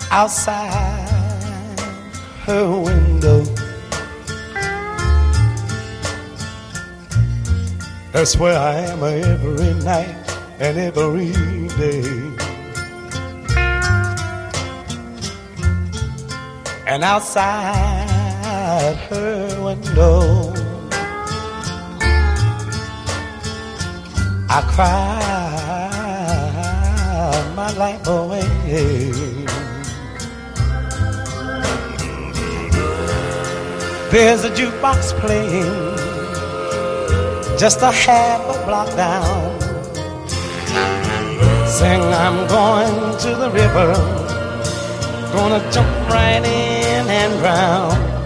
outside her window. That's where I am every night and every day. And outside her window, I cried my life away. There's a jukebox playing just a half a block down. Sing, I'm going to the river, gonna jump right in and drown.